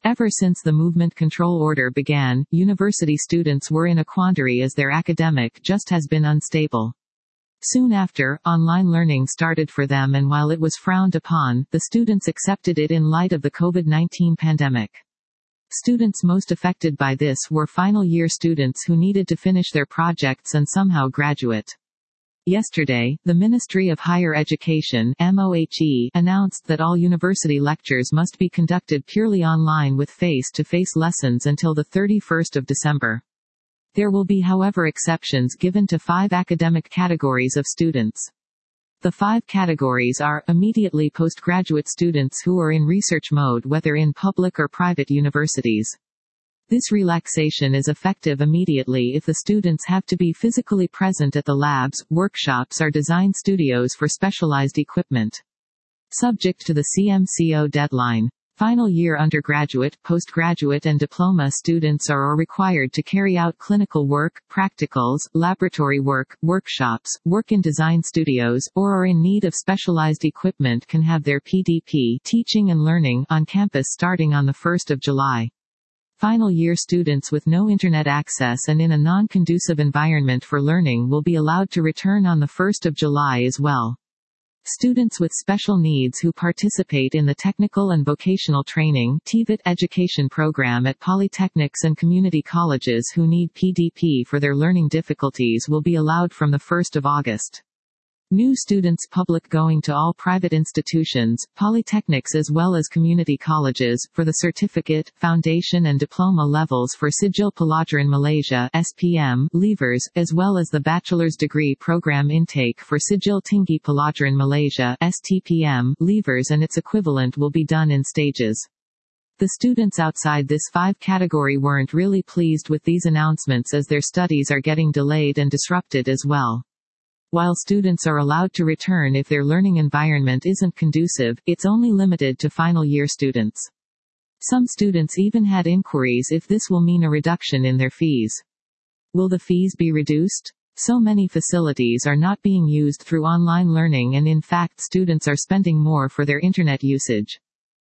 Ever since the movement control order began, university students were in a quandary as their academic just has been unstable. Soon after, online learning started for them, and while it was frowned upon, the students accepted it in light of the COVID-19 pandemic. Students most affected by this were final-year students who needed to finish their projects and somehow graduate. Yesterday, the Ministry of Higher Education (MOHE) announced that all university lectures must be conducted purely online with face-to-face lessons until the 31st of December. There will be, however, exceptions given to 5 academic categories of students. The 5 categories are, immediately postgraduate students who are in research mode whether in public or private universities. This relaxation is effective immediately if the students have to be physically present at the labs, workshops or design studios for specialized equipment. Subject to the CMCO deadline. Final year undergraduate, postgraduate and diploma students are required to carry out clinical work, practicals, laboratory work, workshops, work in design studios, or are in need of specialized equipment can have their PDP teaching and learning on campus starting on the 1st of July. Final year students with no internet access and in a non-conducive environment for learning will be allowed to return on the 1st of July as well. Students with special needs who participate in the Technical and Vocational Training (TVET) education program at polytechnics and community colleges who need PDP for their learning difficulties will be allowed from the 1st of August. New students public going to all private institutions, polytechnics as well as community colleges, for the certificate, foundation and diploma levels for Sijil Pelajaran Malaysia (SPM) leavers, as well as the bachelor's degree program intake for Sijil Tinggi Pelajaran Malaysia (STPM) leavers and its equivalent will be done in stages. The students outside this 5 category weren't really pleased with these announcements as their studies are getting delayed and disrupted as well. While students are allowed to return if their learning environment isn't conducive, it's only limited to final year students. Some students even had inquiries if this will mean a reduction in their fees. Will the fees be reduced? So many facilities are not being used through online learning, and in fact students are spending more for their internet usage.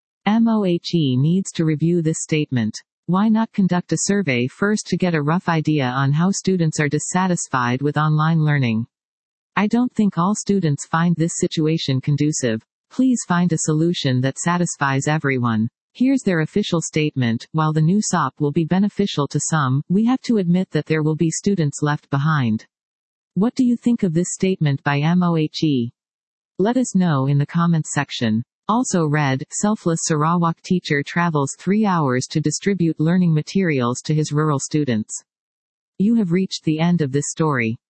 MOHE needs to review this statement. Why not conduct a survey first to get a rough idea on how students are dissatisfied with online learning? I don't think all students find this situation conducive. Please find a solution that satisfies everyone. Here's their official statement. While the new SOP will be beneficial to some, we have to admit that there will be students left behind. What do you think of this statement by MOHE? Let us know in the comments section. Also read, selfless Sarawak teacher travels 3 hours to distribute learning materials to his rural students. You have reached the end of this story.